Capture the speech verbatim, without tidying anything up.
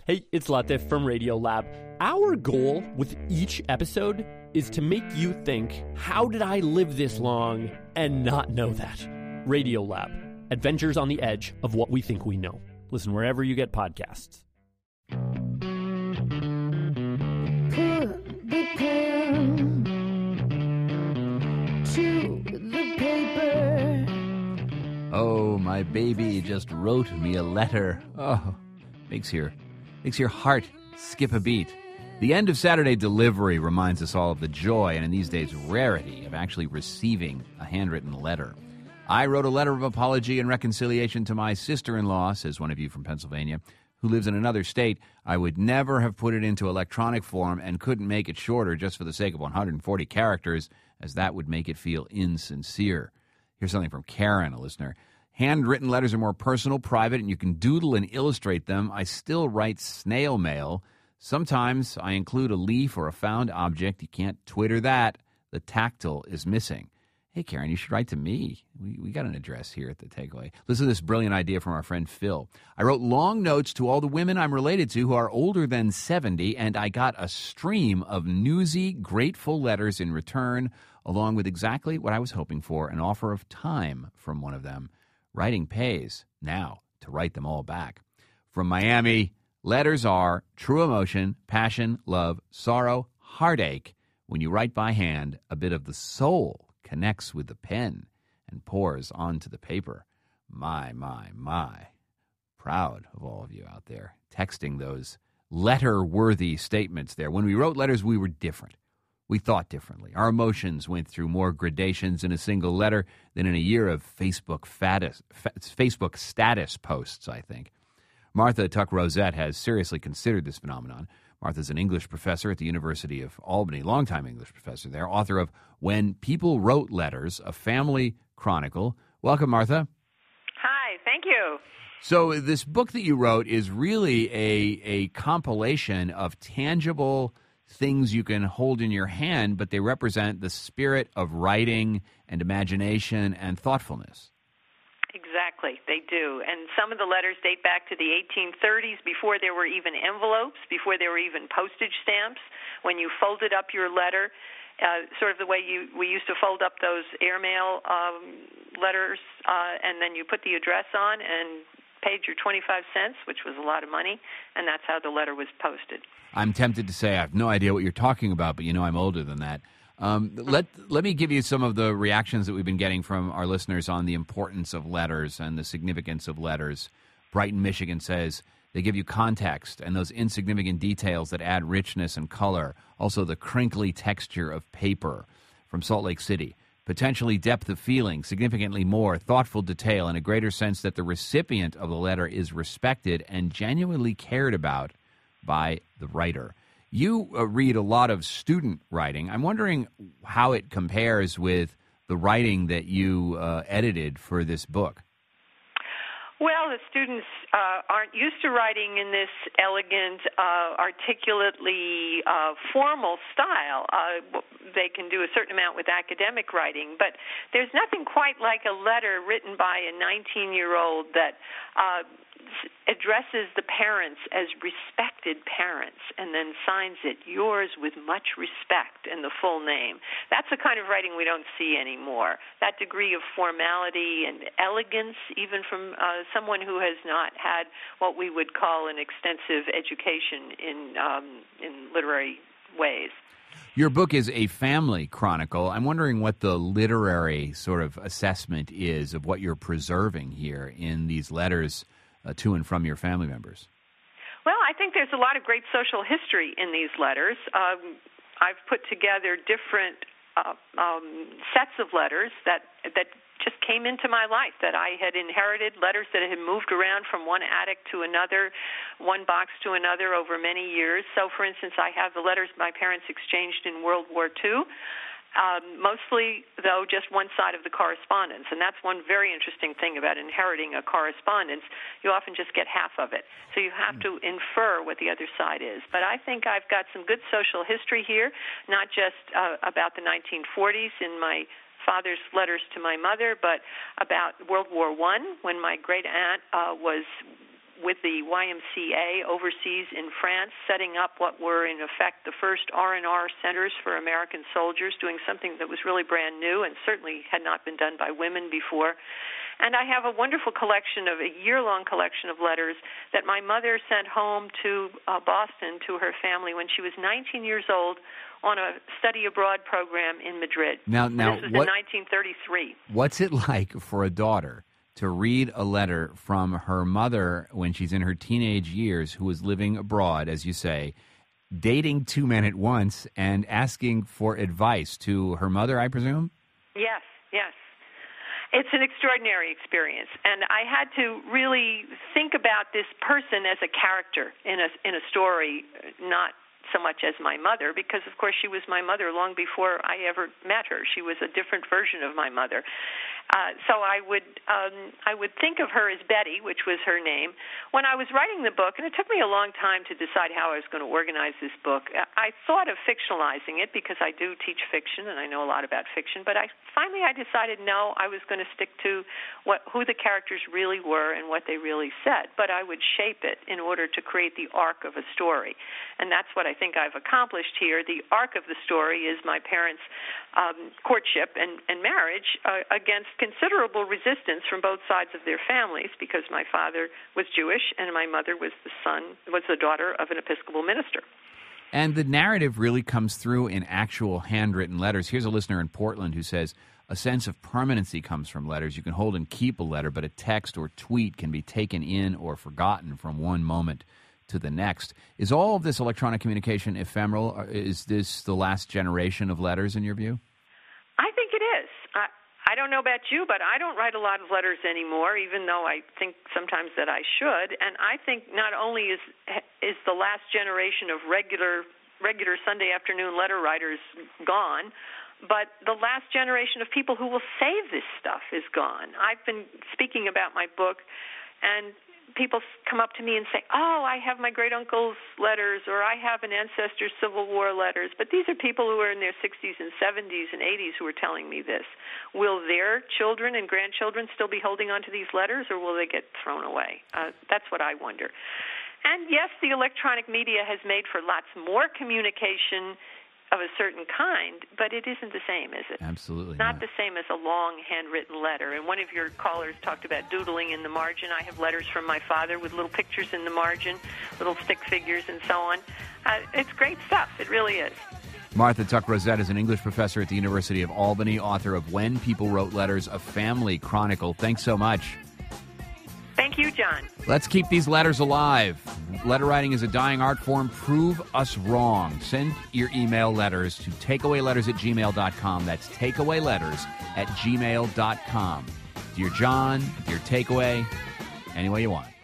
Hey, it's Latif from Radiolab. Our goal with each episode is to make you think, how did I live this long and not know that? Radiolab, adventures on the edge of what we think we know. Listen wherever you get podcasts. Put the pen to the paper. Oh, my baby just wrote me a letter. Oh, makes your, makes your heart skip a beat. The end of Saturday delivery reminds us all of the joy and in these days rarity of actually receiving a handwritten letter. I wrote a letter of apology and reconciliation to my sister-in-law, says one of you from Pennsylvania, who lives in another state. I would never have put it into electronic form and couldn't make it shorter just for the sake of one hundred forty characters, as that would make it feel insincere. Here's something from Karen, a listener. Handwritten letters are more personal, private, and you can doodle and illustrate them. I still write snail mail. Sometimes I include a leaf or a found object. You can't Twitter that. The tactile is missing. Hey, Karen, you should write to me. We we got an address here at the Takeaway. Listen to this brilliant idea from our friend Phil. I wrote long notes to all the women I'm related to who are older than seventy, and I got a stream of newsy, grateful letters in return, along with exactly what I was hoping for, an offer of time from one of them. Writing pays. Now, to write them all back. From Miami, letters are true emotion, passion, love, sorrow, heartache. When you write by hand, a bit of the soul connects with the pen and pours onto the paper. My, my, my. Proud of all of you out there texting those letter-worthy statements there. When we wrote letters, we were different. We thought differently. Our emotions went through more gradations in a single letter than in a year of Facebook fatis, fa- Facebook status posts, I think. Martha Tuck Rosette has seriously considered this phenomenon. Martha's an English professor at the University of Albany, longtime English professor there, author of When People Wrote Letters, a Family Chronicle. Welcome, Martha. Hi, thank you. So this book that you wrote is really a, a compilation of tangible things you can hold in your hand, but they represent the spirit of writing and imagination and thoughtfulness. Exactly, they do. And some of the letters date back to the eighteen thirties, before there were even envelopes, before there were even postage stamps. When you folded up your letter, uh, sort of the way you we used to fold up those airmail um, letters, uh, and then you put the address on and paid your twenty-five cents, which was a lot of money, and that's how the letter was posted. I'm tempted to say I have no idea what you're talking about, but you know I'm older than that. Um, let let me give you some of the reactions that we've been getting from our listeners on the importance of letters and the significance of letters. Brighton, Michigan says they give you context and those insignificant details that add richness and color. Also the crinkly texture of paper. From Salt Lake City, potentially depth of feeling, significantly more, thoughtful detail, and a greater sense that the recipient of the letter is respected and genuinely cared about by the writer. You uh, read a lot of student writing. I'm wondering how it compares with the writing that you uh, edited for this book. Well, the students uh, aren't used to writing in this elegant, uh, articulately uh, formal style. Uh, they can do a certain amount with academic writing, but there's nothing quite like a letter written by a nineteen-year-old that uh, addresses the parents as respected parents and then signs it, yours with much respect, and the full name. That's the kind of writing we don't see anymore. That degree of formality and elegance, even from uh, someone who has not had what we would call an extensive education in um, in literary ways. Your book is a family chronicle. I'm wondering what the literary sort of assessment is of what you're preserving here in these letters uh, to and from your family members. Well, I think there's a lot of great social history in these letters. Um, I've put together different uh, um, sets of letters that that just came into my life, that I had inherited, letters that had moved around from one attic to another, one box to another over many years. So, for instance, I have the letters my parents exchanged in World War Two, um, mostly, though, just one side of the correspondence. And that's one very interesting thing about inheriting a correspondence. You often just get half of it. So you have to infer what the other side is. But I think I've got some good social history here, not just uh, about the nineteen forties in my father's letters to my mother, but about World War One, when my great aunt uh, was with the Y M C A overseas in France, setting up what were, in effect, the first R and R centers for American soldiers, doing something that was really brand new and certainly had not been done by women before. And I have a wonderful collection of, a year-long collection of letters that my mother sent home to uh, Boston to her family when she was nineteen years old on a study abroad program in Madrid. Now, now this was what, in nineteen thirty-three. What's it like for a daughter to read a letter from her mother when she's in her teenage years, who is living abroad, as you say, dating two men at once and asking for advice to her mother, I presume? Yes, yes. It's an extraordinary experience, and I had to really think about this person as a character in a in a story, not so much as my mother, because of course she was my mother long before I ever met her. She was a different version of my mother. Uh, so I would um, I would think of her as Betty, which was her name. When I was writing the book, and it took me a long time to decide how I was going to organize this book, I thought of fictionalizing it because I do teach fiction and I know a lot about fiction, but I finally I decided no, I was going to stick to what who the characters really were and what they really said, but I would shape it in order to create the arc of a story. And that's what I think I've accomplished here. The arc of the story is my parents' um, courtship and, and marriage uh, against considerable resistance from both sides of their families, because my father was Jewish and my mother was the son was the daughter of an Episcopal minister. And the narrative really comes through in actual handwritten letters. Here's a listener in Portland who says, a sense of permanency comes from letters. You can hold and keep a letter, but a text or tweet can be taken in or forgotten from one moment to the next. Is all of this electronic communication ephemeral? Is this the last generation of letters in your view? I think it is. I, I don't know about you, but I don't write a lot of letters anymore, even though I think sometimes that I should. And I think not only is is the last generation of regular regular Sunday afternoon letter writers gone, but the last generation of people who will save this stuff is gone. I've been speaking about my book, and people come up to me and say, oh, I have my great-uncle's letters, or I have an ancestor's Civil War letters. But these are people who are in their sixties and seventies and eighties who are telling me this. Will their children and grandchildren still be holding on to these letters, or will they get thrown away? Uh, that's what I wonder. And yes, the electronic media has made for lots more communication of a certain kind, but it isn't the same, is it? Absolutely not. Not the same as a long handwritten letter. And one of your callers talked about doodling in the margin. I have letters from my father with little pictures in the margin, little stick figures and so on. Uh, it's great stuff. It really is. Martha Tuck Rosette is an English professor at the University of Albany, author of When People Wrote Letters, a Family Chronicle. Thanks so much. Thank you, John. Let's keep these letters alive. Letter writing is a dying art form. Prove us wrong. Send your email letters to takeawayletters at gmail dot com. That's takeawayletters at gmail dot com. Dear John, dear Takeaway, any way you want.